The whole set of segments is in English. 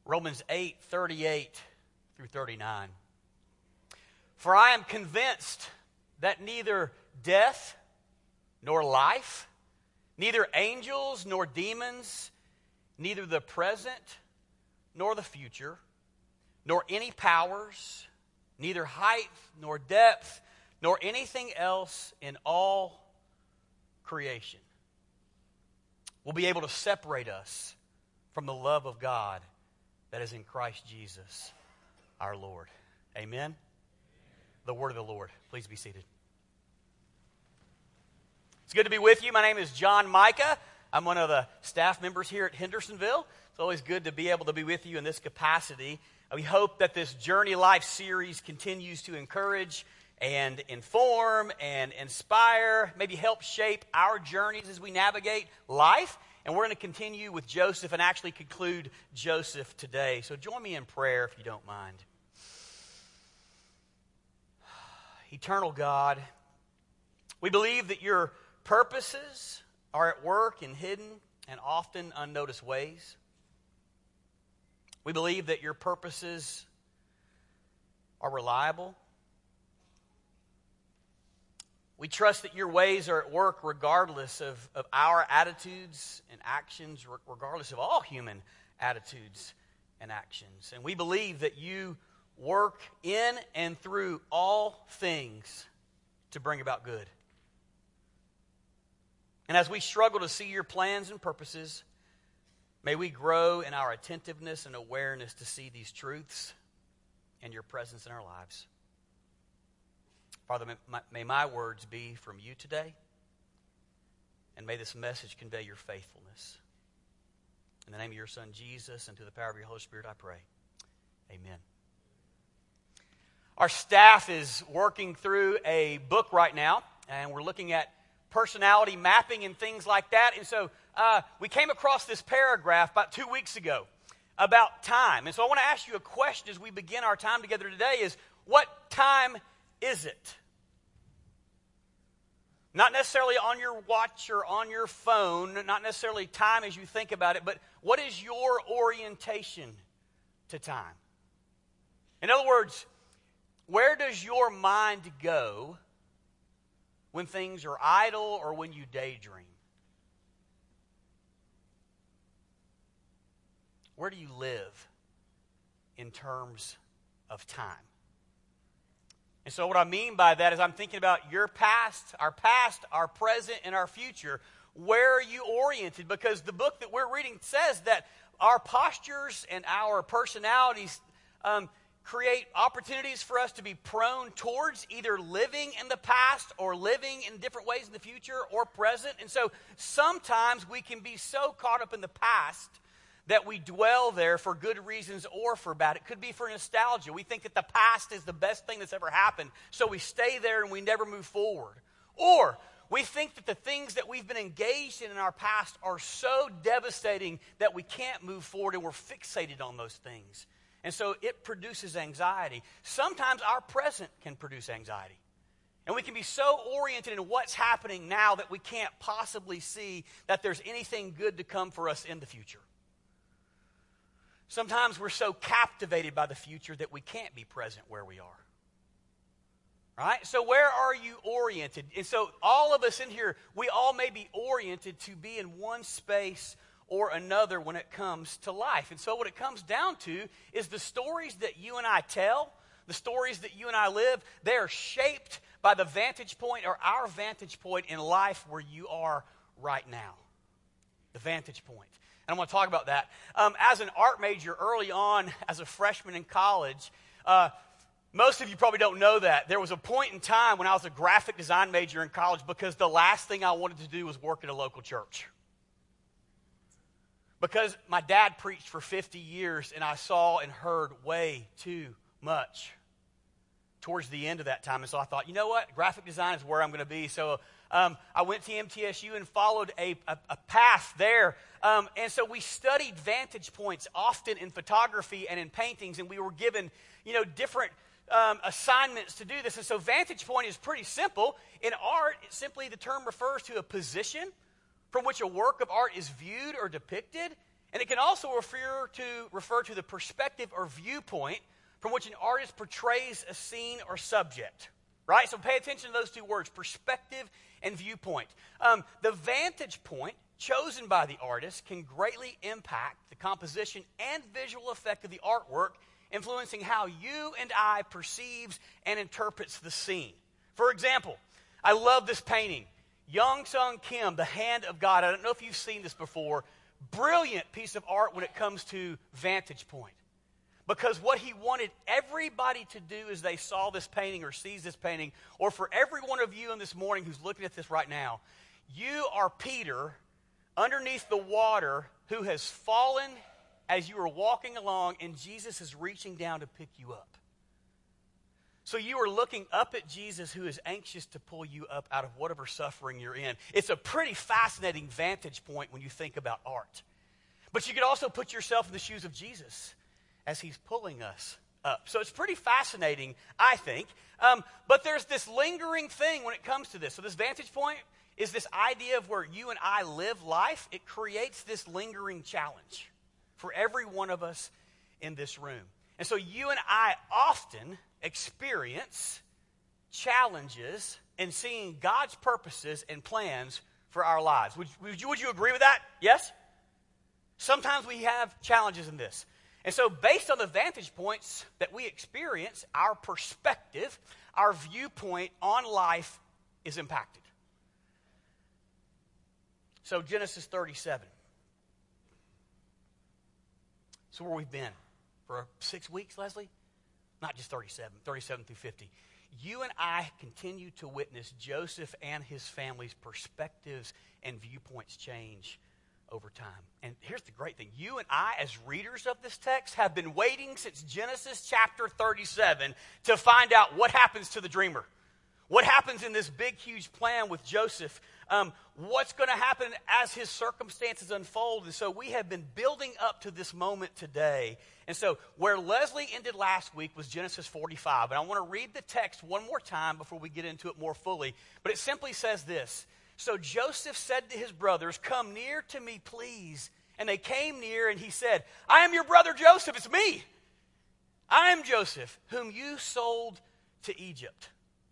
Romans 8:38 through 39. For I am convinced that neither death nor life, neither angels nor demons, neither the present nor the future, nor any powers, neither height nor depth, nor anything else in all creation will be able to separate us from the love of God that is in Christ Jesus our Lord. Amen. The word of the Lord. Please be seated. It's good to be with you. My name is John Micah. I'm one of the staff members here at Hendersonville. It's always good to be able to be with you in this capacity. We hope that this Journey Life series continues to encourage and inform and inspire, maybe help shape our journeys as we navigate life. And we're going to continue with Joseph and actually conclude Joseph today. So join me in prayer if you don't mind. Eternal God, we believe that your purposes are at work in hidden and often unnoticed ways. We believe that your purposes are reliable. We trust that your ways are at work regardless of our attitudes and actions, regardless of all human attitudes and actions. And we believe that you work in and through all things to bring about good. And as we struggle to see your plans and purposes, may we grow in our attentiveness and awareness to see these truths and your presence in our lives. Father, may my words be from you today, and may this message convey your faithfulness. In the name of your Son, Jesus, and through the power of your Holy Spirit, I pray. Amen. Our staff is working through a book right now, and we're looking at personality mapping and things like that. And so we came across this paragraph about 2 weeks ago about time. And so I want to ask you a question as we begin our time together today is, what time is it? Not necessarily on your watch or on your phone, not necessarily time as you think about it, but what is your orientation to time? In other words, where does your mind go when things are idle or when you daydream? Where do you live in terms of time? And so what I mean by that is I'm thinking about your past, our present, and our future. Where are you oriented? Because the book that we're reading says that our postures and our personalities create opportunities for us to be prone towards either living in the past or living in different ways in the future or present. And so sometimes we can be so caught up in the past that we dwell there for good reasons or for bad. It could be for nostalgia. We think that the past is the best thing that's ever happened, so we stay there and we never move forward. Or we think that the things that we've been engaged in our past are so devastating that we can't move forward and we're fixated on those things. And so it produces anxiety. Sometimes our present can produce anxiety. And we can be so oriented in what's happening now that we can't possibly see that there's anything good to come for us in the future. Sometimes we're so captivated by the future that we can't be present where we are. Right? So where are you oriented? And so all of us in here, we all may be oriented to be in one space or another when it comes to life. And so what it comes down to is the stories that you and I tell, the stories that you and I live, they are shaped by the vantage point or our vantage point in life where you are right now. The vantage point. And I want to talk about that. As an art major early on, as a freshman in college, most of you probably don't know that. There was a point in time when I was a graphic design major in college because the last thing I wanted to do was work at a local church. Because my dad preached for 50 years and I saw and heard way too much towards the end of that time. And so I thought, you know what? Graphic design is where I'm going to be. So I went to MTSU and followed a path there. And so we studied vantage points often in photography and in paintings, and we were given, different assignments to do this. And so vantage point is pretty simple. In art, simply the term refers to a position from which a work of art is viewed or depicted. And it can also refer to the perspective or viewpoint from which an artist portrays a scene or subject. Right? So pay attention to those two words, perspective and viewpoint. The vantage point chosen by the artist can greatly impact the composition and visual effect of the artwork, influencing how you and I perceives and interprets the scene. For example, I love this painting, Young-Sung Kim, The Hand of God. I don't know if you've seen this before. Brilliant piece of art when it comes to vantage point. Because what he wanted everybody to do as they saw this painting or sees this painting, or for every one of you in this morning who's looking at this right now, you are Peter underneath the water who has fallen as you are walking along, and Jesus is reaching down to pick you up. So you are looking up at Jesus, who is anxious to pull you up out of whatever suffering you're in. It's a pretty fascinating vantage point when you think about art. But you could also put yourself in the shoes of Jesus as he's pulling us up. So it's pretty fascinating, I think. But there's this lingering thing when it comes to this. So this vantage point is this idea of where you and I live life. It creates this lingering challenge for every one of us in this room. And so you and I often experience challenges in seeing God's purposes and plans for our lives. Would you agree with that? Yes? Sometimes we have challenges in this. And so based on the vantage points that we experience, our perspective, our viewpoint on life is impacted. So Genesis 37. So where we've been for 6 weeks, Leslie? Not just 37 through 50. You and I continue to witness Joseph and his family's perspectives and viewpoints change over time. And here's the great thing. You and I, as readers of this text, have been waiting since Genesis chapter 37 to find out what happens to the dreamer. What happens in this big, huge plan with Joseph? What's going to happen as his circumstances unfold? And so we have been building up to this moment today. And so where Leslie ended last week was Genesis 45. And I want to read the text one more time before we get into it more fully. But it simply says this. So Joseph said to his brothers, "Come near to me, please." And they came near, and he said, "I am your brother Joseph." It's me. I am Joseph, whom you sold to Egypt.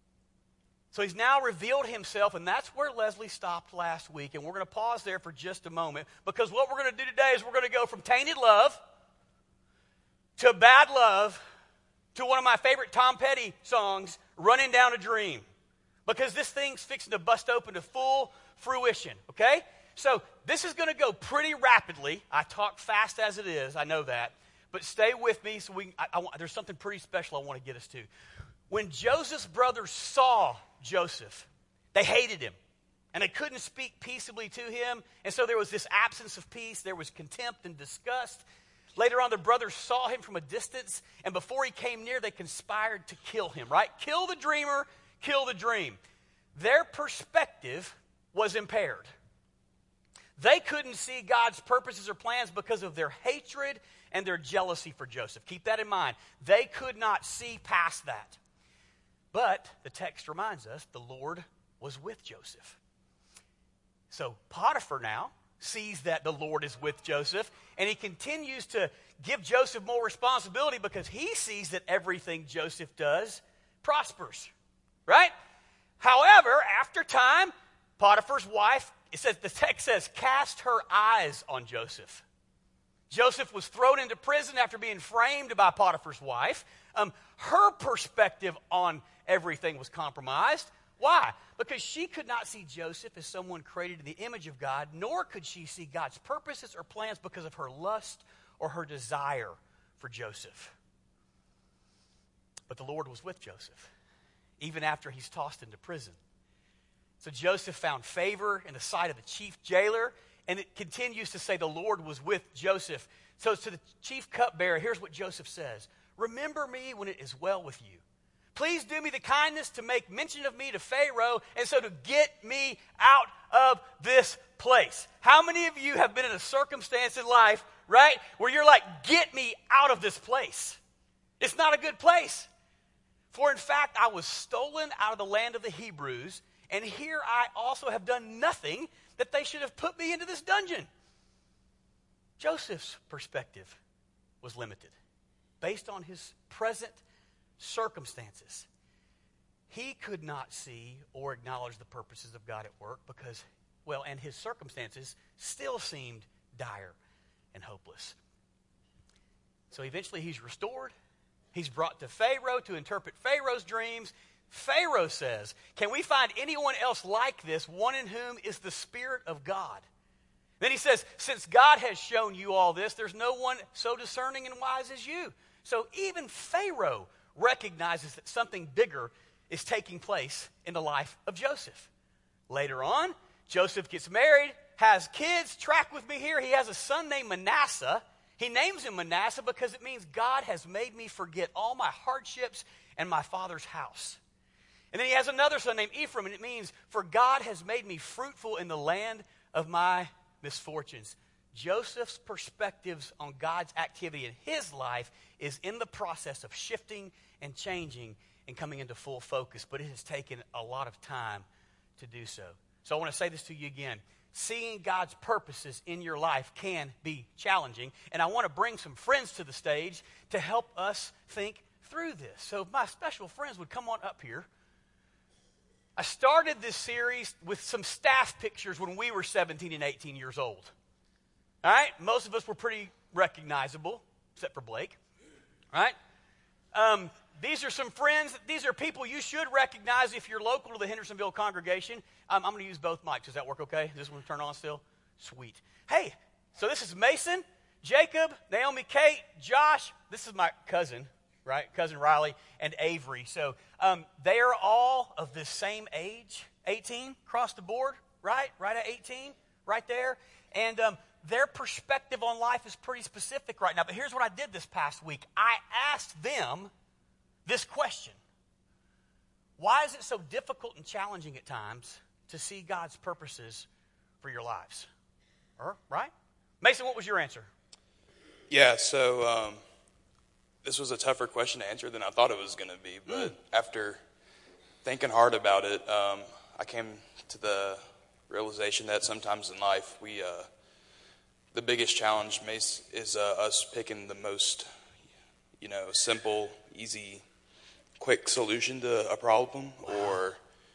So he's now revealed himself, and that's where Leslie stopped last week. And we're going to pause there for just a moment, because what we're going to do today is we're going to go from tainted love to bad love to one of my favorite Tom Petty songs, Running Down a Dream. Because this thing's fixing to bust open to full fruition, okay? So this is going to go pretty rapidly. I talk fast as it is, I know that. But stay with me, so there's something pretty special I want to get us to. When Joseph's brothers saw Joseph, they hated him, and they couldn't speak peaceably to him, and so there was this absence of peace. There was contempt and disgust. Later on, the brothers saw him from a distance, and before he came near, they conspired to kill him, right? Kill the dreamer, kill the dream. Their perspective was impaired. They couldn't see God's purposes or plans because of their hatred and their jealousy for Joseph. Keep that in mind. They could not see past that. But the text reminds us the Lord was with Joseph. So Potiphar now sees that the Lord is with Joseph, and he continues to give Joseph more responsibility because he sees that everything Joseph does prospers. Right? However, after time, Potiphar's wife, the text says, cast her eyes on Joseph. Joseph was thrown into prison after being framed by Potiphar's wife. Her perspective on everything was compromised. Why? Because she could not see Joseph as someone created in the image of God, nor could she see God's purposes or plans because of her lust or her desire for Joseph. But the Lord was with Joseph, even after he's tossed into prison. So Joseph found favor in the sight of the chief jailer, and it continues to say the Lord was with Joseph. So to the chief cupbearer, here's what Joseph says. "Remember me when it is well with you. Please do me the kindness to make mention of me to Pharaoh, and so to get me out of this place." How many of you have been in a circumstance in life, right, where you're like, get me out of this place? It's not a good place. For in fact, I was stolen out of the land of the Hebrews, and here I also have done nothing that they should have put me into this dungeon. Joseph's perspective was limited based on his present circumstances. He could not see or acknowledge the purposes of God at work because, and his circumstances still seemed dire and hopeless. So eventually he's restored. He's brought to Pharaoh to interpret Pharaoh's dreams. Pharaoh says, "Can we find anyone else like this, one in whom is the Spirit of God?" Then he says, "Since God has shown you all this, there's no one so discerning and wise as you." So even Pharaoh recognizes that something bigger is taking place in the life of Joseph. Later on, Joseph gets married, has kids. Track with me here. He has a son named Manasseh. He names him Manasseh because it means God has made me forget all my hardships and my father's house. And then he has another son named Ephraim, and it means, for God has made me fruitful in the land of my misfortunes. Joseph's perspectives on God's activity in his life is in the process of shifting and changing and coming into full focus, but it has taken a lot of time to do so. So I want to say this to you again. Seeing God's purposes in your life can be challenging, and I want to bring some friends to the stage to help us think through this. So if my special friends would come on up here. I started this series with some staff pictures when we were 17 and 18 years old. All right? Most of us were pretty recognizable, except for Blake. All right? These are some friends. These are people you should recognize if you're local to the Hendersonville congregation. I'm going to use both mics. Does that work okay? Is this one turn on still? Sweet. Hey, so this is Mason, Jacob, Naomi, Kate, Josh. This is my cousin, right? Cousin Riley and Avery. So they are all of the same age, 18, across the board, right? Right at 18, right there. And their perspective on life is pretty specific right now. But here's what I did this past week. I asked them this question: why is it so difficult and challenging at times to see God's purposes for your lives? Right? Mason, what was your answer? Yeah, so this was a tougher question to answer than I thought it was going to be. But after thinking hard about it, I came to the realization that sometimes in life the biggest challenge is us picking the most, simple, easy, quick solution to a problem, or,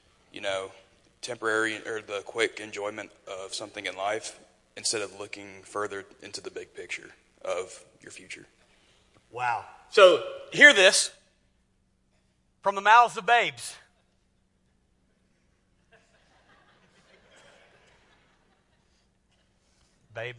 temporary or the quick enjoyment of something in life instead of looking further into the big picture of your future. Wow. So hear this from the mouths of babes. Babe.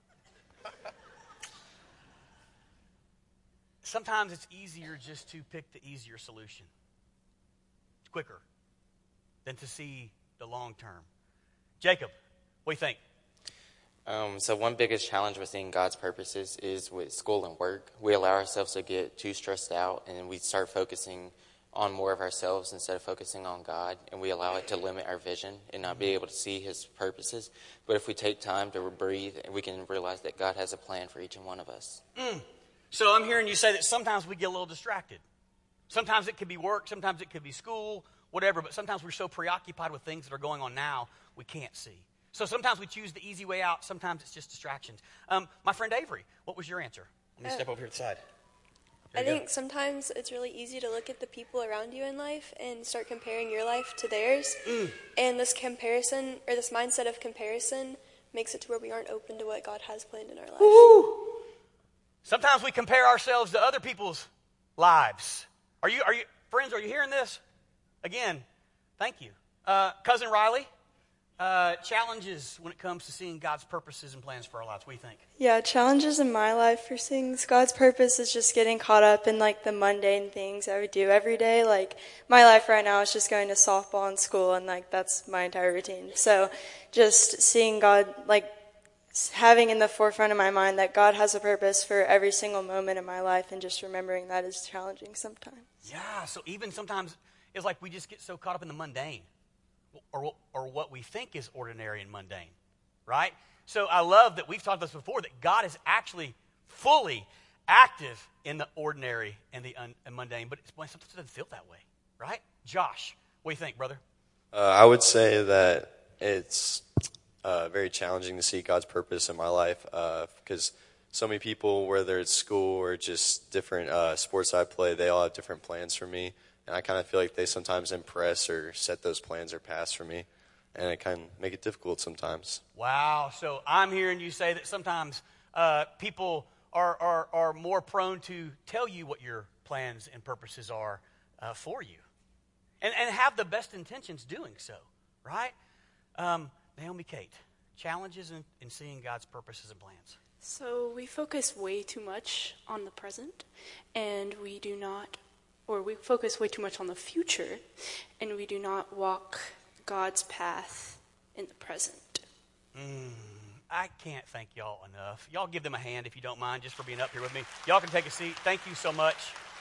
Sometimes it's easier just to pick the easier solution. It's quicker than to see the long term. Jacob, what do you think? So one biggest challenge with seeing God's purposes is with school and work. We allow ourselves to get too stressed out, and we start focusing on more of ourselves instead of focusing on God, and we allow it to limit our vision and not be able to see His purposes. But if we take time to breathe, we can realize that God has a plan for each and one of us. So I'm hearing you say that sometimes we get a little distracted. Sometimes it could be work, sometimes it could be school, whatever, but sometimes we're so preoccupied with things that are going on now, we can't see. So sometimes we choose the easy way out, sometimes it's just distractions. My friend Avery, what was your answer? Let me step over here to the side. I think sometimes it's really easy to look at the people around you in life and start comparing your life to theirs. And this comparison, or this mindset of comparison, makes it to where we aren't open to what God has planned in our life. Woo! Sometimes we compare ourselves to other people's lives. Are you friends, are you hearing this? Again, thank you. Cousin Riley, challenges when it comes to seeing God's purposes and plans for our lives. What do you think? Yeah, challenges in my life for seeing God's purpose is just getting caught up in the mundane things that we do every day. My life right now is just going to softball in school, and that's my entire routine. So just seeing God, having in the forefront of my mind that God has a purpose for every single moment in my life, and just remembering that is challenging sometimes. Yeah, so even sometimes it's like we just get so caught up in the mundane, or what we think is ordinary and mundane, right? So I love that we've talked about this before, that God is actually fully active in the ordinary and the mundane, but sometimes it doesn't feel that way, right? Josh, what do you think, brother? I would say that it's very challenging to see God's purpose in my life because so many people, whether it's school or just different sports I play, they all have different plans for me. And I kind of feel like they sometimes impress or set those plans or paths for me. And it can make it difficult sometimes. Wow. So I'm hearing you say that sometimes people are more prone to tell you what your plans and purposes are for you. And have the best intentions doing so, right? Naomi Kate, challenges in seeing God's purposes and plans. So we focus way too much on the present, and we focus way too much on the future, and we do not walk God's path in the present. I can't thank y'all enough. Y'all give them a hand if you don't mind, just for being up here with me. Y'all can take a seat. Thank you so much.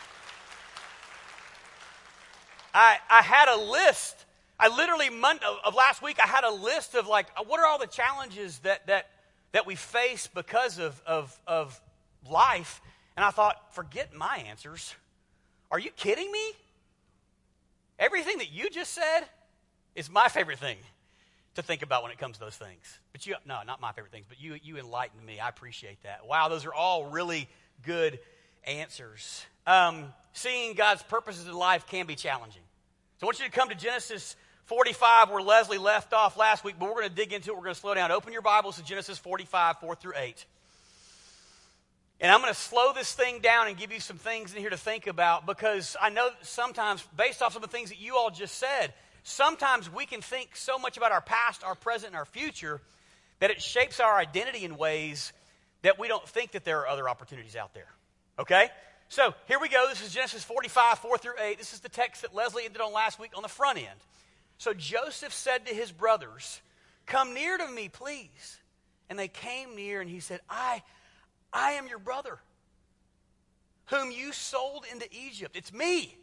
I had a list. I literally, Monday of last week, I had a list of like, what are all the challenges that we face because of life? And I thought, forget my answers. Are you kidding me? Everything that you just said is my favorite thing to think about when it comes to those things. But no, not my favorite things, but you enlightened me. I appreciate that. Wow, those are all really good answers. Seeing God's purposes in life can be challenging. So I want you to come to Genesis 45, where Leslie left off last week, but we're going to dig into it. We're going to slow down. Open your Bibles to Genesis 45, 4 through 8. And I'm going to slow this thing down and give you some things in here to think about, because I know that sometimes, based off some of the things that you all just said, sometimes we can think so much about our past, our present, and our future that it shapes our identity in ways that we don't think that there are other opportunities out there. Okay? So here we go. This is Genesis 45, 4 through 8. This is the text that Leslie ended on last week on the front end. So Joseph said to his brothers, "Come near to me, please." And they came near, and he said, I am your brother, whom you sold into Egypt. It's me.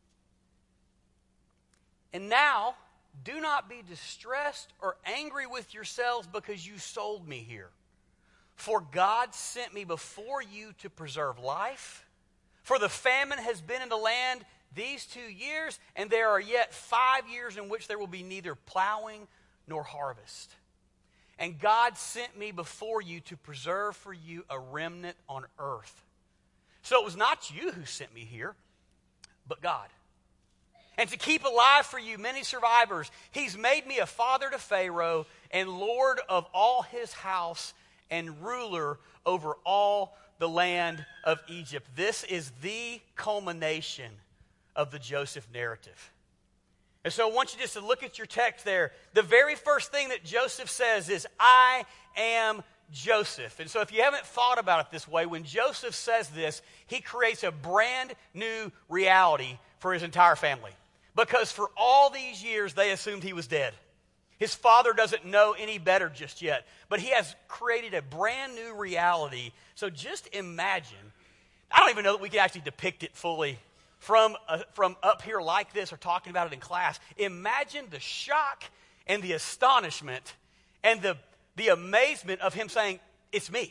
And now, do not be distressed or angry with yourselves because you sold me here. For God sent me before you to preserve life. For the famine has been in the land these 2 years, and there are yet 5 years in which there will be neither plowing nor harvest. And God sent me before you to preserve for you a remnant on earth. So it was not you who sent me here, but God. And to keep alive for you many survivors, he's made me a father to Pharaoh and Lord of all his house and ruler over all the land of Egypt. This is the culmination of the Joseph narrative. And so I want you just to look at your text there. The very first thing that Joseph says is, I am Joseph. And so if you haven't thought about it this way, when Joseph says this, he creates a brand new reality for his entire family. Because for all these years, they assumed he was dead. His father doesn't know any better just yet. But he has created a brand new reality. So just imagine, I don't even know that we can actually depict it fully from up here like this or talking about it in class. Imagine the shock and the astonishment and the amazement of him saying, it's me.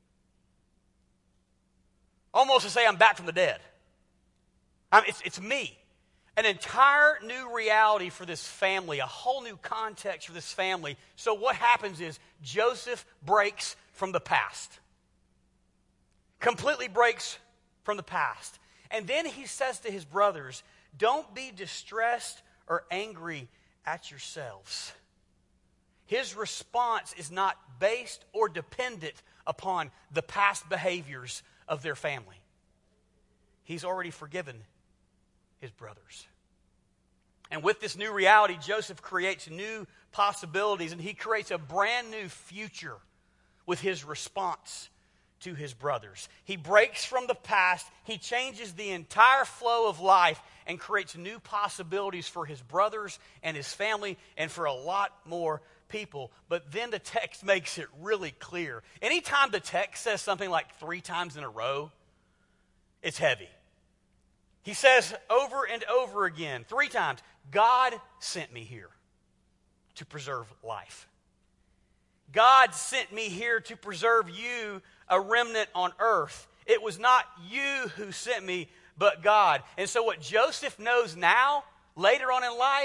Almost to say I'm back from the dead. It's me. An entire new reality for this family, a whole new context for this family. So what happens is Joseph breaks from the past. Completely breaks from the past. And then he says to his brothers, don't be distressed or angry at yourselves. His response is not based or dependent upon the past behaviors of their family. He's already forgiven his brothers. And with this new reality, Joseph creates new possibilities, and he creates a brand new future with his response to his brothers. He breaks from the past, he changes the entire flow of life, and creates new possibilities for his brothers and his family and for a lot more people. But then the text makes it really clear. Anytime the text says something like 3 times in a row, it's heavy. He says over and over again, 3 times, God sent me here to preserve life. God sent me here to preserve you, a remnant on earth. It was not you who sent me, but God. And so what Joseph knows now, later on in life,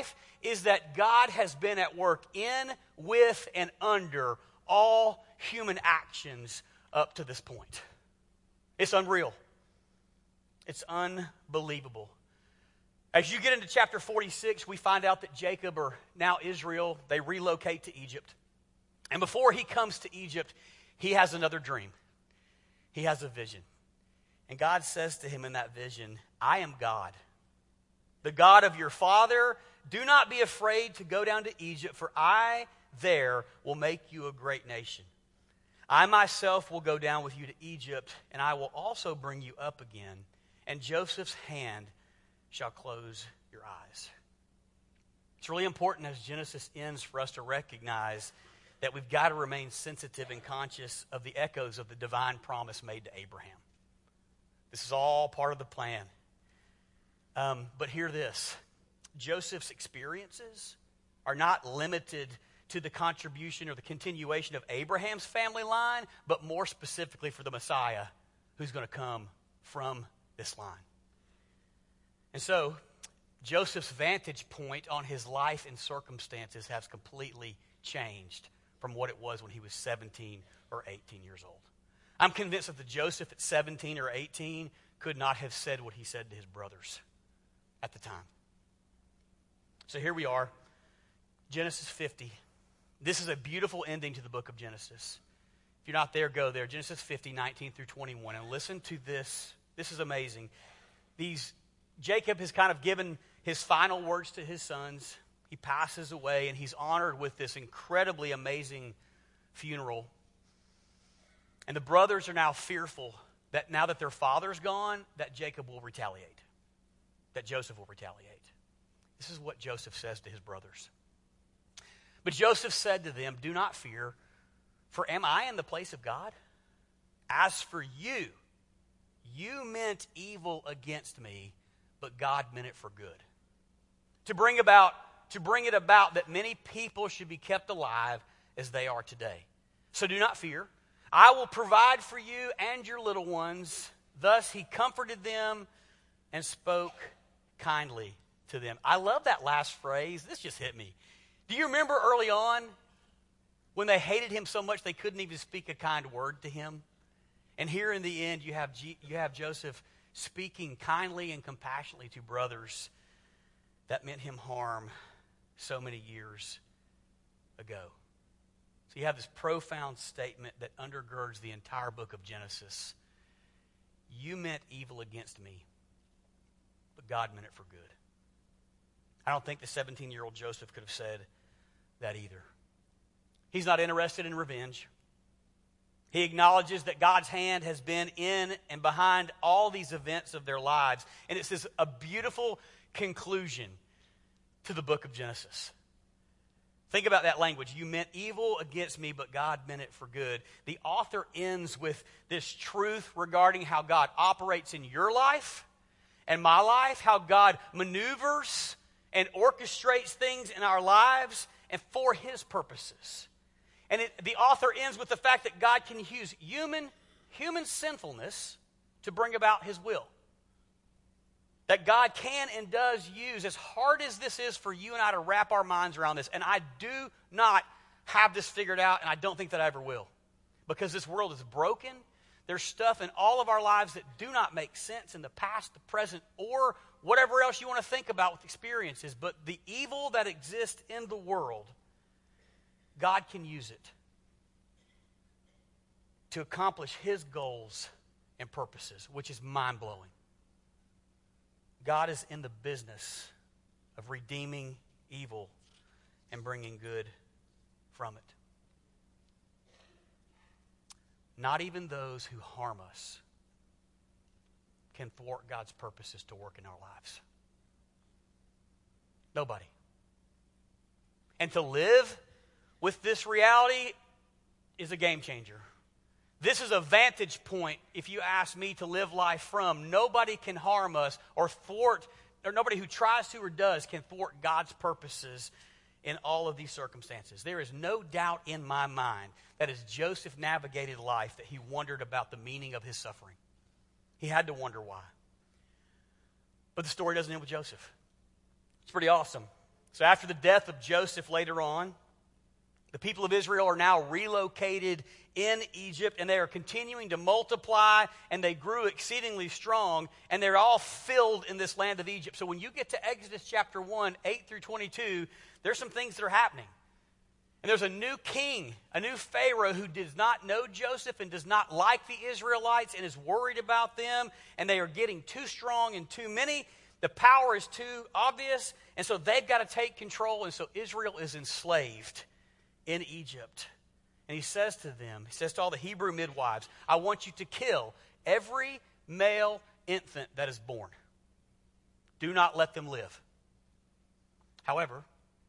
is that God has been at work in, with, and under all human actions up to this point. It's unreal. It's unbelievable. As you get into chapter 46, we find out that Jacob, or now Israel, they relocate to Egypt. And before he comes to Egypt, he has another dream. He has a vision. And God says to him in that vision, I am God, the God of your father. Do not be afraid to go down to Egypt, for I there will make you a great nation. I myself will go down with you to Egypt, and I will also bring you up again, and Joseph's hand shall close your eyes. It's really important as Genesis ends for us to recognize that we've got to remain sensitive and conscious of the echoes of the divine promise made to Abraham. This is all part of the plan. But hear this. Joseph's experiences are not limited to the contribution or the continuation of Abraham's family line, but more specifically for the Messiah who's going to come from this line. And so, Joseph's vantage point on his life and circumstances has completely changed from what it was when he was 17 or 18 years old. I'm convinced that the Joseph at 17 or 18 could not have said what he said to his brothers at the time. So here we are, Genesis 50. This is a beautiful ending to the book of Genesis. If you're not there, go there. Genesis 50, 19 through 21. And listen to this. This is amazing. Jacob has kind of given his final words to his sons. He passes away, and he's honored with this incredibly amazing funeral. And the brothers are now fearful that now that their father's gone, that Jacob will retaliate, that Joseph will retaliate. This is what Joseph says to his brothers. But Joseph said to them, do not fear, for am I in the place of God? As for you, you meant evil against me, but God meant it for good. To bring it about that many people should be kept alive as they are today. So do not fear. I will provide for you and your little ones. Thus he comforted them and spoke kindly to them. I love that last phrase. This just hit me. Do you remember early on when they hated him so much they couldn't even speak a kind word to him? And here in the end, you have Joseph speaking kindly and compassionately to brothers that meant him harm so many years ago. So you have this profound statement that undergirds the entire book of Genesis. You meant evil against me, but God meant it for good. I don't think the 17-year-old Joseph could have said that either. He's not interested in revenge. He acknowledges that God's hand has been in and behind all these events of their lives. And it's a beautiful conclusion to the book of Genesis. Think about that language. You meant evil against me, but God meant it for good. The author ends with this truth regarding how God operates in your life and my life, how God maneuvers and orchestrates things in our lives and for his purposes. And the author ends with the fact that God can use human sinfulness to bring about his will. That God can and does use, as hard as this is for you and I to wrap our minds around this, and I do not have this figured out, and I don't think that I ever will. Because this world is broken. There's stuff in all of our lives that do not make sense in the past, the present, or whatever else you want to think about with experiences. But the evil that exists in the world, God can use it to accomplish his goals and purposes, which is mind-blowing. God is in the business of redeeming evil and bringing good from it. Not even those who harm us can thwart God's purposes to work in our lives. Nobody. And to live with this reality is a game changer. This is a vantage point, if you ask me, to live life from. Nobody can harm us or thwart, or nobody who tries to or does can thwart God's purposes in all of these circumstances. There is no doubt in my mind that as Joseph navigated life, that he wondered about the meaning of his suffering. He had to wonder why. But the story doesn't end with Joseph. It's pretty awesome. So after the death of Joseph later on, the people of Israel are now relocated in Egypt, and they are continuing to multiply, and they grew exceedingly strong, and they're all filled in this land of Egypt. So when you get to Exodus chapter 1, 8 through 22, there's some things that are happening. And there's a new king, a new Pharaoh who does not know Joseph and does not like the Israelites and is worried about them, and they are getting too strong and too many. The power is too obvious, and so they've got to take control, and so Israel is enslaved in Egypt. And he says to them, he says to all the Hebrew midwives, I want you to kill every male infant that is born. Do not let them live. However,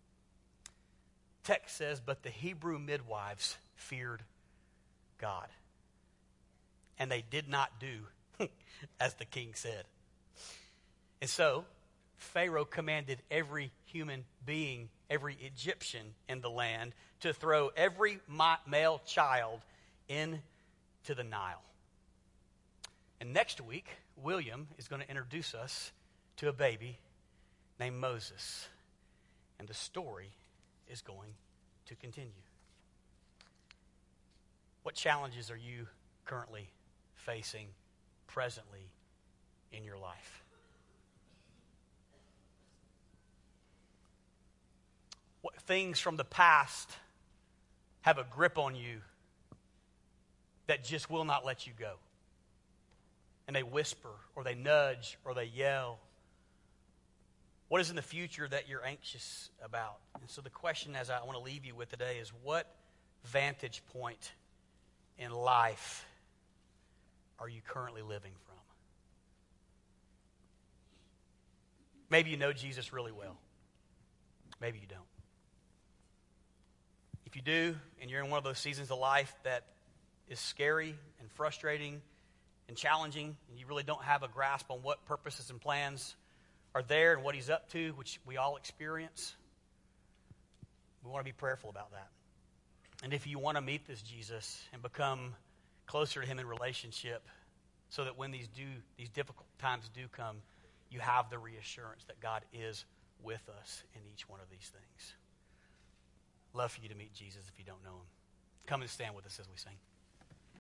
text says, but the Hebrew midwives feared God. And they did not do as the king said. And so, Pharaoh commanded every human being, every Egyptian in the land, to throw every male child into the Nile. And next week, William is going to introduce us to a baby named Moses. And the story is going to continue. What challenges are you currently facing presently in your life? What things from the past have a grip on you that just will not let you go? And they whisper, or they nudge, or they yell. What is in the future that you're anxious about? And so the question as I want to leave you with today is, what vantage point in life are you currently living from? Maybe you know Jesus really well. Maybe you don't. If you do, and you're in one of those seasons of life that is scary and frustrating and challenging, and you really don't have a grasp on what purposes and plans are there and what he's up to, which we all experience, we want to be prayerful about that. And if you want to meet this Jesus and become closer to him in relationship, so that when these difficult times do come, you have the reassurance that God is with us in each one of these things. Love for you to meet Jesus if you don't know him. Come and stand with us as we sing.